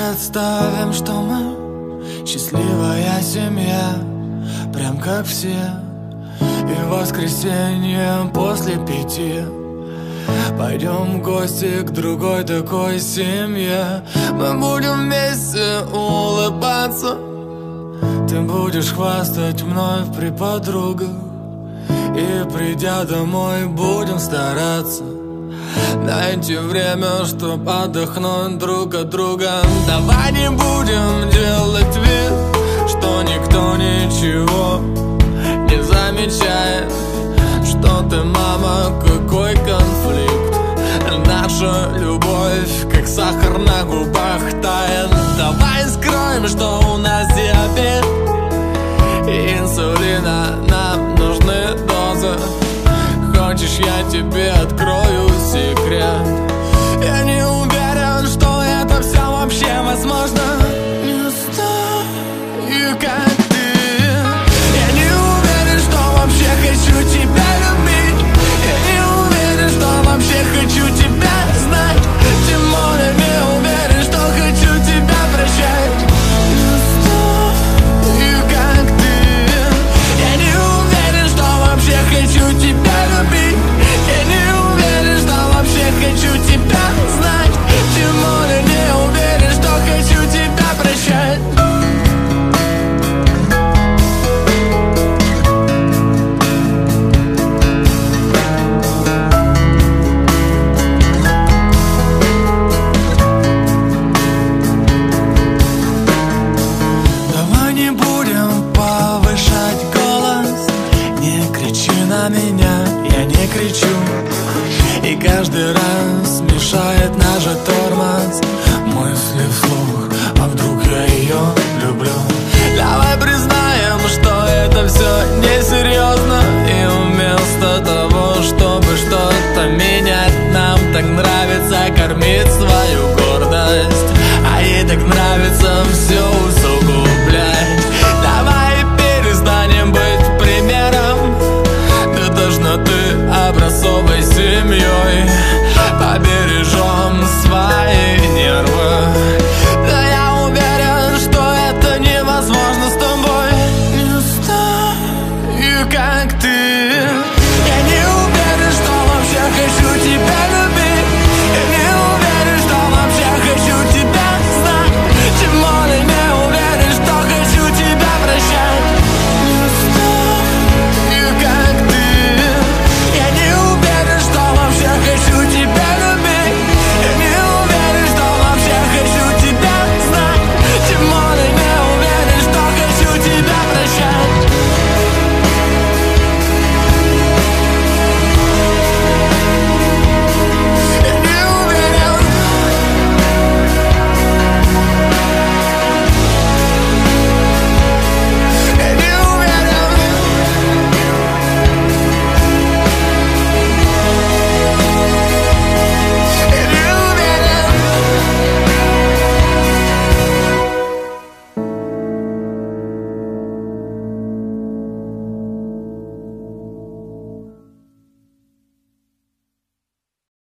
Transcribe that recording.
Представим, что мы счастливая семья, прям как все. И в воскресенье после 5 пойдем в гости к другой такой семье. Мы будем вместе улыбаться, ты будешь хвастать мной при подругах, и придя домой будем стараться найти время, чтоб отдохнуть друг от друга. Давай не будем делать вид, что никто ничего не замечает, что ты, мама, какой конфликт. Наша любовь, как сахар на губах, тает. Давай скроем, что у нас диабет, и инсулина нам нужны дозы. Хочешь, я тебе открою секрет? Я не уверен, что это все вообще возможно. Не знаю, как ты. Я не уверен, что вообще хочу тебя любить. Я не уверен, что вообще хочу тебя знать. Тем более не уверен, что хочу тебя прощать. Не знаю, как ты. Я не уверен, что вообще хочу тебя любить. Я не уверен, что вообще хочу тебя знать. Тем более не уверен, что хочу тебя прощать. Давай не будем повышать голос. Не кричи на меня, я не кричу. И каждый раз мешает наш тормоз. Мысли вслух, а вдруг я ее люблю. Давай признаем, что это все несерьезно. И вместо того, чтобы что-то менять, нам так нравится кормить свою гордость, а ей так нравится все усугублять. Давай перестанем быть примером до тошноты образцовой семьей. Побережем свои нервы. Да я уверен, что это невозможно с тобой. Не знаю, как ты. Я не уверен, что вообще хочу тебя